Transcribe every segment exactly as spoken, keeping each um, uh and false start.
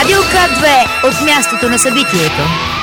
Радио К две от мястото на събитието.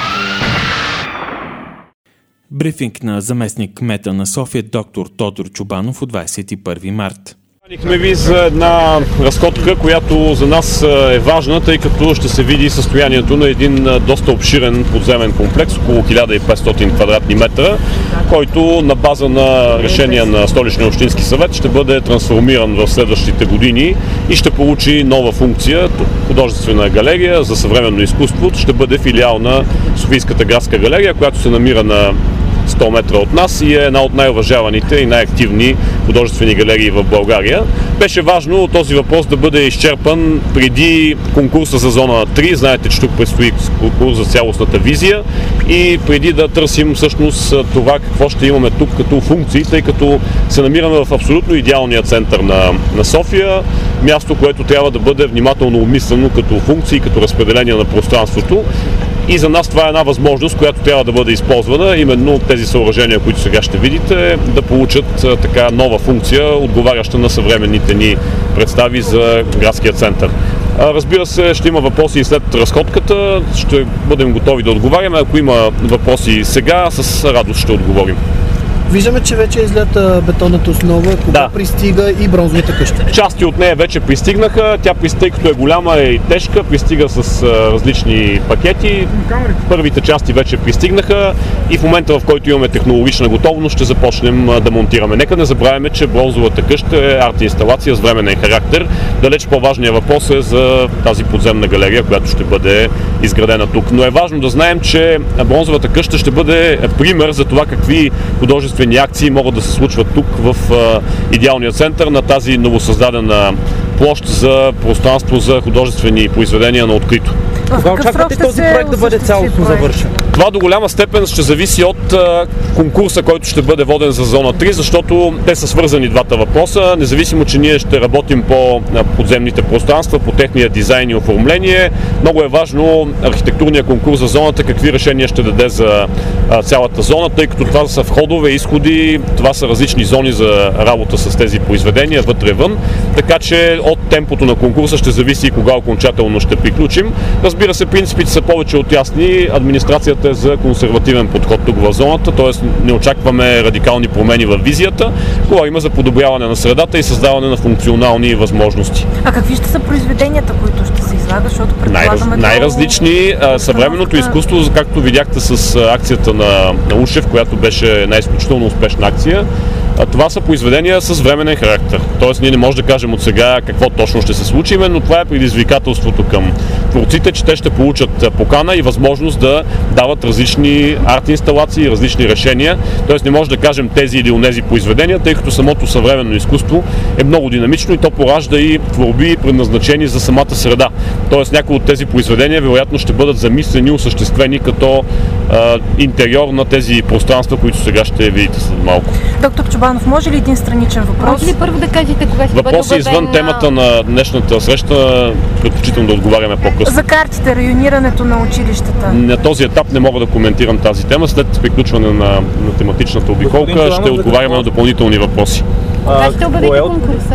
Брифинг на заместник кмета на София доктор Тодор Чобанов от двадесет и първи март. Канихме ви за една разходка, която за нас е важна, тъй като ще се види състоянието на един доста обширен подземен комплекс, около хиляда и петстотин квадратни метра, който на база на решение на Столичния общински съвет ще бъде трансформиран в следващите години и ще получи нова функция. Художествена галерия за съвременно изкуство ще бъде филиал на Софийската градска галерия, която се намира на сто метра от нас и е една от най-уважаваните и най-активни художествени галерии в България. Беше важно този въпрос да бъде изчерпан преди конкурса за зона три. Знаете, че тук предстои конкурс за цялостната визия и преди да търсим всъщност това какво ще имаме тук като функции, тъй като се намираме в абсолютно идеалния център на, на София, място, което трябва да бъде внимателно обмислено като функции, като разпределение на пространството. И за нас това е една възможност, която трябва да бъде използвана, именно тези съоръжения, които сега ще видите, да получат така нова функция, отговаряща на съвременните ни представи за градския център. Разбира се, ще има въпроси и след разходката, ще бъдем готови да отговаряме. Ако има въпроси сега, с радост ще отговорим. Виждаме, че вече е излята бетонната основа, кога да. пристига и бронзовата къща. Части от нея вече пристигнаха, тя тъй като е голяма и тежка, пристига с а, различни пакети. Първите части вече пристигнаха и в момента, в който имаме технологична готовност, ще започнем а, да монтираме. Нека не забравяме, че бронзовата къща е арт-инсталация с временен характер. Далеч по-важният въпрос е за тази подземна галерия, която ще бъде изградена тук. Но е важно да знаем, че бронзовата къща ще бъде пример за това какви художествени акции могат да се случват тук в а, идеалния център на тази новосъздадена площ за пространство за художествени произведения на открито. Кога очаквате този проект да бъде цялостно завършен? Това до голяма степен ще зависи от а, конкурса, който ще бъде воден за зона три, защото те са свързани двата въпроса. Независимо, че ние ще работим по а, подземните пространства, по техния дизайн и оформление, много е важно архитектурния конкурс за зоната, какви решения ще даде за а, цялата зона, тъй като това са входове, изходи, това са различни зони за работа с тези произведения, вътре-вън, така че от темпото на конкурса ще зависи и кога окончателно ще приключим. Разбира се, принципите са повече от ясни. Администрацията е за консервативен подход тук в зоната, т.е. не очакваме радикални промени в визията. Говорим за подобряване на средата и създаване на функционални възможности. А какви ще са произведенията, които ще се излагат, защото предполагаме... Най- най-различни. Съвременното изкуство, както видяхте с акцията на, на Ушев, която беше една изключително успешна акция, това са произведения с временен характер. Тоест ние не можем да кажем от сега какво точно ще се случи, но това е предизвикателството към творците, че те ще получат покана и възможност да дават различни арт-инсталации, различни решения. Тоест не може да кажем тези или онези произведения, тъй като самото съвременно изкуство е много динамично и то поражда и творби, предназначени за самата среда. Тоест някои от тези произведения вероятно ще бъдат замислени и осъществени като а, интериор на тези пространства, които сега ще видите след малко. Доктор Чобанов, може ли един страничен въпрос? Може ли първо да кажете кога ще бъде Въпроси извън темата на днешната среща, предпочитам да отговаряме по-късно. За картите, районирането на училищата. На този етап не мога да коментирам тази тема. След приключване на, на тематичната обиколка ще отговаряме на допълнителни въпроси. Кога ще обявите конкурса?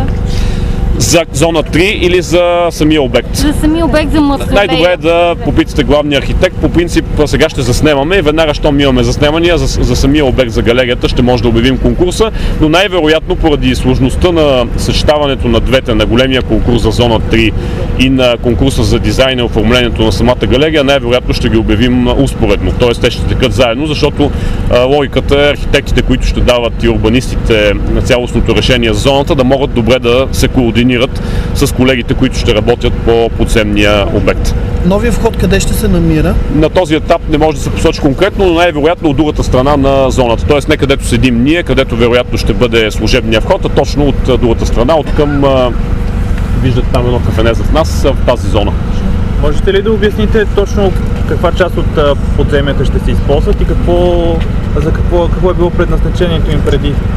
За зона три или за самия обект? За самия обект, за мавзолея. Най-добре е да попитате главния архитект. По принцип сега ще заснемаме и веднага, щом имаме заснемания, за, за самия обект, за галерията, ще може да обявим конкурса, но най-вероятно поради сложността на съчетаването на двете, на големия конкурс за зона три и на конкурса за дизайн и оформлението на самата галерия, най-вероятно ще ги обявим успоредно. Т.е. те ще текат заедно, защото а, логиката е архитектите, които ще дават и урбанистите на цялостното решение за зоната, да могат добре да се координират с колегите, които ще работят по подземния обект. Новия вход къде ще се намира? На този етап не може да се посочи конкретно, но най-вероятно от другата страна на зоната. Тоест не където седим ние, където вероятно ще бъде служебния вход, а точно от другата страна, от към, виждате там едно кафене зад нас, в тази зона. Можете ли да обясните точно каква част от подземията ще се използват и какво, за какво, какво е било предназначението им преди?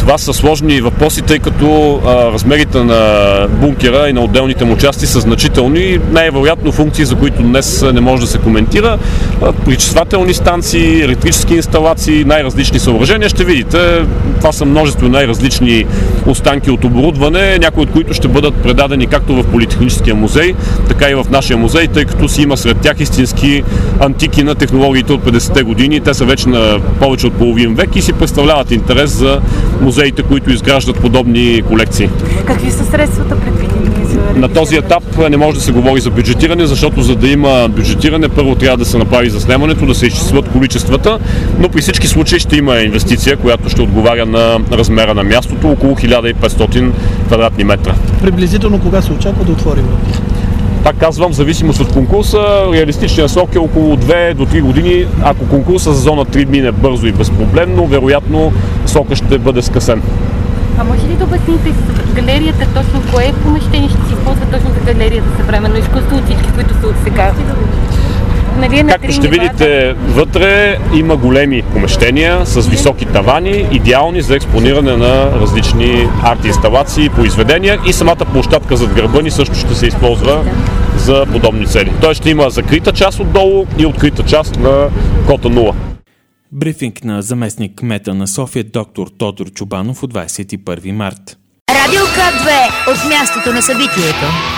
Това са сложни въпроси, тъй като а, размерите на бункера и на отделните му части са значителни. Най-вероятно функции, за които днес не може да се коментира. А, пречиствателни станции, електрически инсталации, най-различни съоръжения. Ще видите, това са множество най-различни останки от оборудване, някои от които ще бъдат предадени както в Политехническия музей, така и в нашия музей, тъй като си има сред тях истински антики на технологиите от петдесетте години. Те са вече на повече от половин век и си представляват интерес за музеите, които изграждат подобни колекции. Какви са средствата предвидени за... На този етап не може да се говори за бюджетиране, защото за да има бюджетиране, първо трябва да се направи заснемането, да се изчислят количествата, но при всички случаи ще има инвестиция, която ще отговаря на размера на мястото, около хиляда и петстотин квадратни метра. Приблизително кога се очаква да отворим? Пак казвам, в зависимост от конкурса, реалистичният срок е около две до три години. Ако конкурса за зона три мине бързо и безпроблемно, вероятно срока ще бъде скъсен. А може ли да обясните с галерията точно кое помещение ще се използва точно за галерия за съвременно изкуство от всички, които са от сега? Нали, Както ще видите, вътре има големи помещения с високи тавани, идеални за експониране на различни арт-инсталации и произведения, и самата площадка зад гърба ни също ще се използва за подобни цели. Той ще има закрита част отдолу и открита част на кота нула. Брифинг на заместник кмета на София доктор Тодор Чубанов от двадесет и първи март. Радио К две от мястото на събитието.